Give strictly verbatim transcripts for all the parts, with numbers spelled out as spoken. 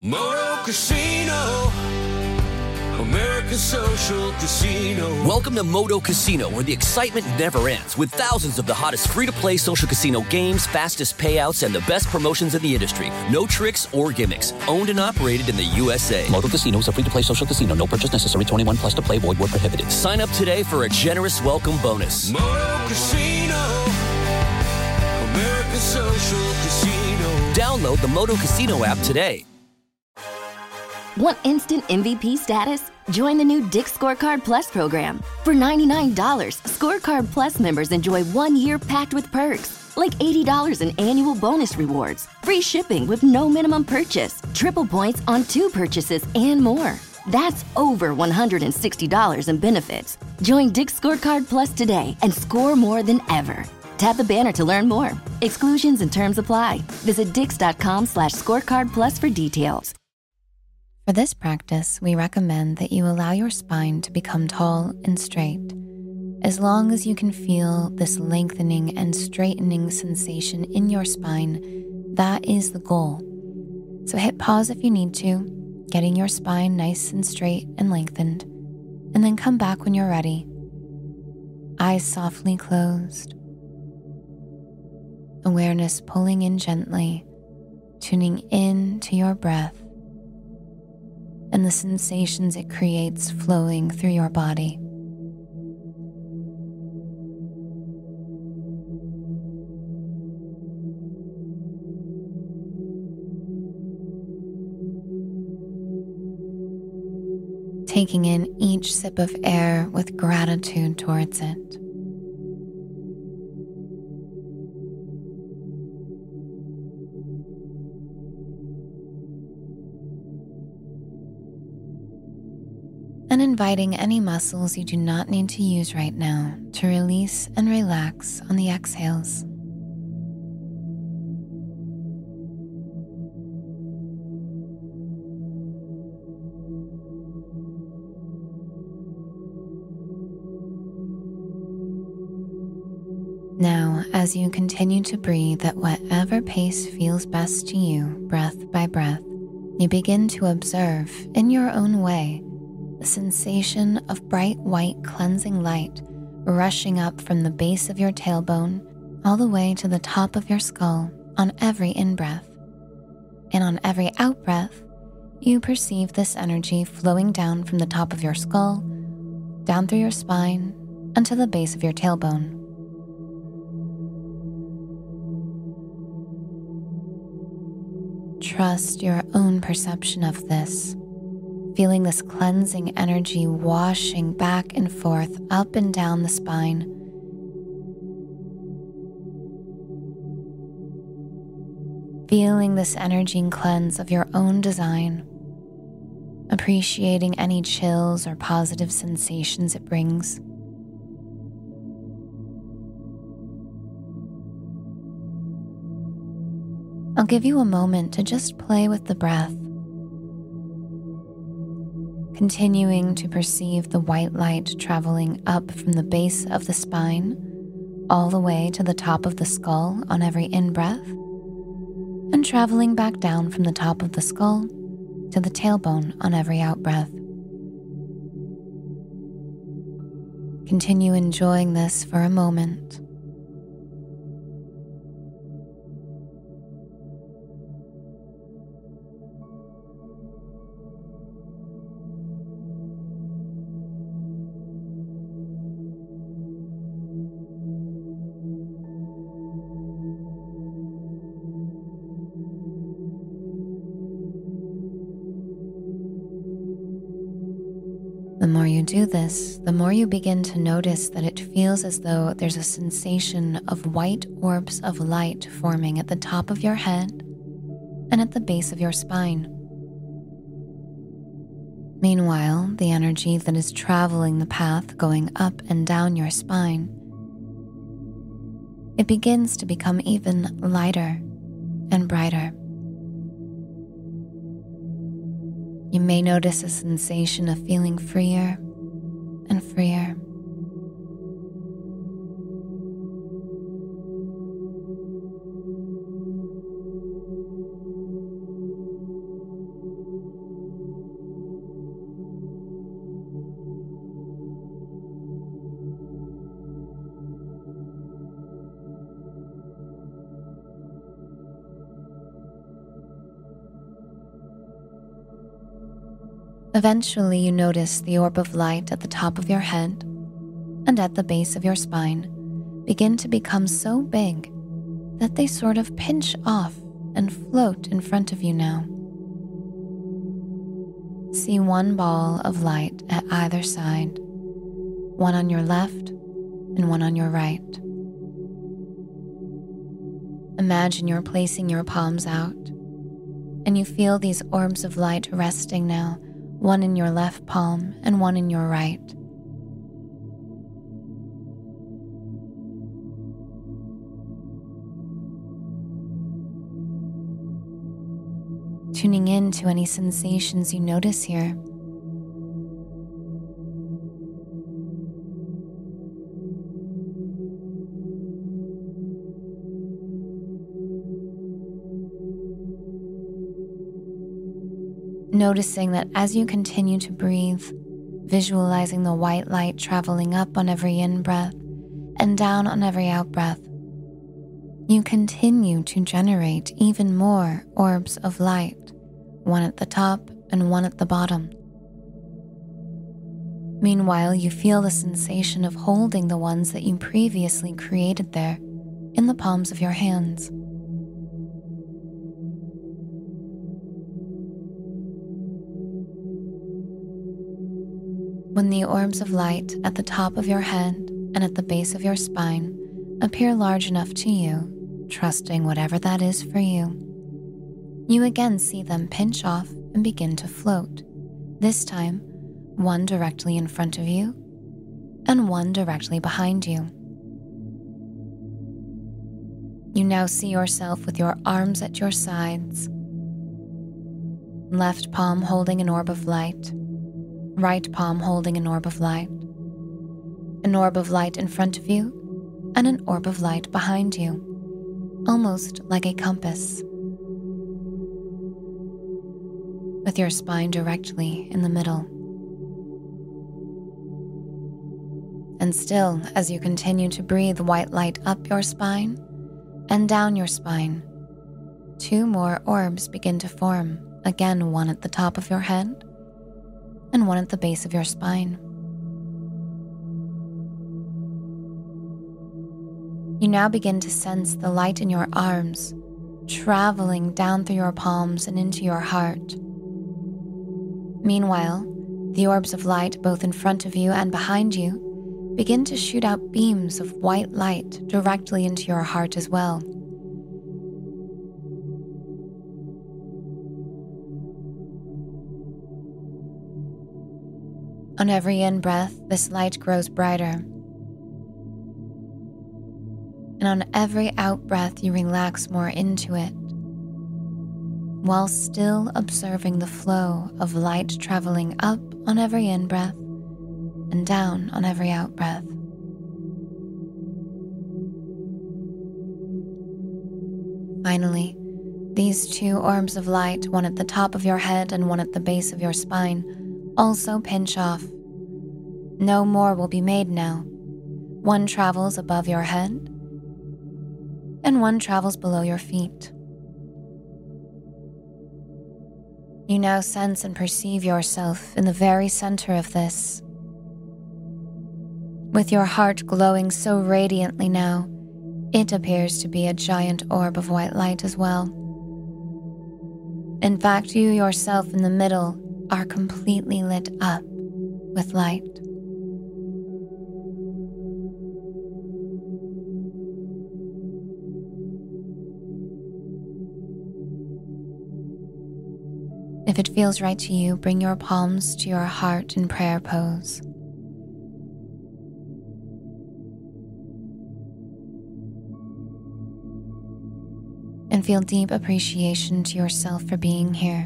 Moto Casino, America's social casino. Welcome to Moto Casino, where the excitement never ends, with thousands of the hottest free-to-play social casino games, fastest payouts, and the best promotions in the industry. No tricks or gimmicks. Owned and operated in the U S A. Moto Casino is a free-to-play social casino. No purchase necessary. twenty-one plus to play. Void where prohibited. Sign up today for a generous welcome bonus. Moto Casino, America's social casino. Download the Moto Casino app today. Want instant M V P status? Join the new Dick's Scorecard Plus program. For ninety-nine dollars, Scorecard Plus members enjoy one year packed with perks, like eighty dollars in annual bonus rewards, free shipping with no minimum purchase, triple points on two purchases, and more. That's over one hundred sixty dollars in benefits. Join Dick's Scorecard Plus today and score more than ever. Tap the banner to learn more. Exclusions and terms apply. Visit dix.com slash scorecard plus for details. For this practice, we recommend that you allow your spine to become tall and straight. As long as you can feel this lengthening and straightening sensation in your spine, that is the goal. So hit pause if you need to, getting your spine nice and straight and lengthened, and then come back when you're ready. Eyes softly closed. Awareness pulling in gently, tuning in to your breath and the sensations it creates flowing through your body. Taking in each sip of air with gratitude towards it. And inviting any muscles you do not need to use right now to release and relax on the exhales. Now, as you continue to breathe at whatever pace feels best to you, breath by breath, you begin to observe, in your own way, the sensation of bright white cleansing light rushing up from the base of your tailbone all the way to the top of your skull on every in-breath. And on every out-breath, you perceive this energy flowing down from the top of your skull, down through your spine, and to the base of your tailbone. Trust your own perception of this, feeling this cleansing energy washing back and forth up and down the spine. Feeling this energy and cleanse of your own design, appreciating any chills or positive sensations it brings. I'll give you a moment to just play with the breath, continuing to perceive the white light traveling up from the base of the spine all the way to the top of the skull on every in-breath, and traveling back down from the top of the skull to the tailbone on every out-breath. Continue enjoying this for a moment. The more you do this, the more you begin to notice that it feels as though there's a sensation of white orbs of light forming at the top of your head and at the base of your spine. Meanwhile, the energy that is traveling the path going up and down your spine, it begins to become even lighter and brighter. You may notice a sensation of feeling freer and freer. Eventually, you notice the orb of light at the top of your head and at the base of your spine begin to become so big that they sort of pinch off and float in front of you now. See one ball of light at either side, one on your left and one on your right. Imagine you're placing your palms out, and you feel these orbs of light resting now, one in your left palm and one in your right. Tuning in to any sensations you notice here. Noticing that as you continue to breathe, visualizing the white light traveling up on every in-breath and down on every out-breath, you continue to generate even more orbs of light, one at the top and one at the bottom. Meanwhile, you feel the sensation of holding the ones that you previously created there in the palms of your hands. When the orbs of light at the top of your head and at the base of your spine appear large enough to you, trusting whatever that is for you, you again see them pinch off and begin to float, this time one directly in front of you and one directly behind you. You now see yourself with your arms at your sides, left palm holding an orb of light, right palm holding an orb of light, an orb of light in front of you, and an orb of light behind you, almost like a compass, with your spine directly in the middle. And still, as you continue to breathe white light up your spine and down your spine, two more orbs begin to form, again one at the top of your head and one at the base of your spine. You now begin to sense the light in your arms, traveling down through your palms and into your heart. Meanwhile, the orbs of light both in front of you and behind you begin to shoot out beams of white light directly into your heart as well. On every in-breath, this light grows brighter. And on every out-breath, you relax more into it, while still observing the flow of light traveling up on every in-breath and down on every out-breath. Finally, these two orbs of light, one at the top of your head and one at the base of your spine, also pinch off. No more will be made now. One travels above your head, and one travels below your feet. You now sense and perceive yourself in the very center of this. With your heart glowing so radiantly now, it appears to be a giant orb of white light as well. In fact, you yourself in the middle are completely lit up with light. If it feels right to you, bring your palms to your heart in prayer pose. And feel deep appreciation to yourself for being here.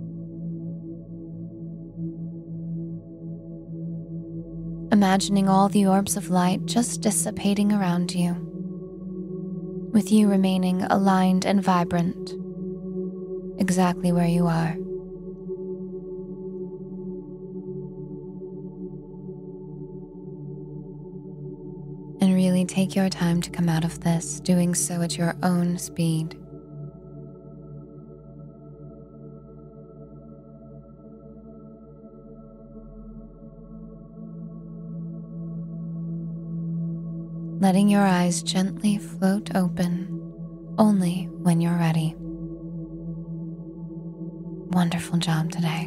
Imagining all the orbs of light just dissipating around you, with you remaining aligned and vibrant, exactly where you are. And really take your time to come out of this, doing so at your own speed. letting your eyes gently float open only when you're ready. Wonderful job today.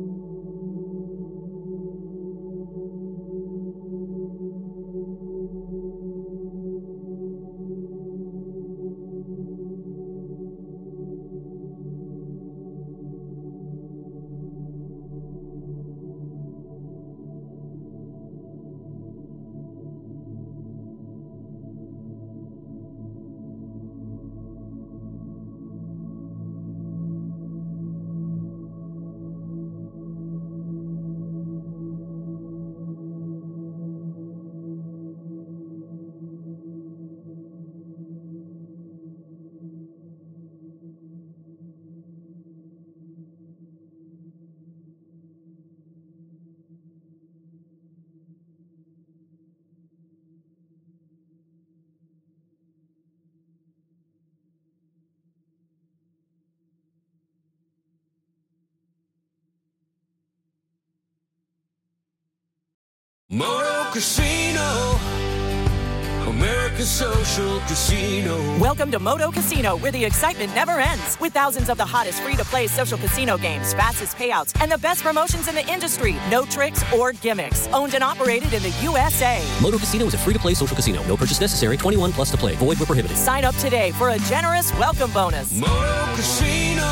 Moto Casino, America's social casino. Welcome to Moto Casino, where the excitement never ends. With thousands of the hottest free-to-play social casino games, fastest payouts, and the best promotions in the industry. No tricks or gimmicks. Owned and operated in the U S A. Moto Casino is a free-to-play social casino. No purchase necessary. twenty-one plus to play. Void where prohibited. Sign up today for a generous welcome bonus. Moto Casino,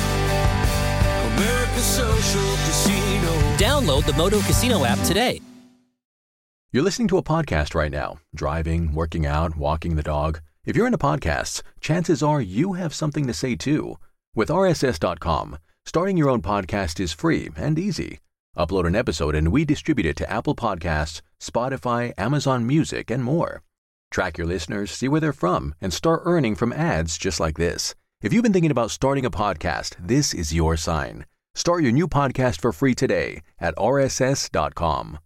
America's social casino. Download the Moto Casino app today. You're listening to a podcast right now, driving, working out, walking the dog. If you're into podcasts, chances are you have something to say too. With R S S dot com, starting your own podcast is free and easy. Upload an episode and we distribute it to Apple Podcasts, Spotify, Amazon Music, and more. Track your listeners, see where they're from, and start earning from ads just like this. If you've been thinking about starting a podcast, this is your sign. Start your new podcast for free today at R S S dot com.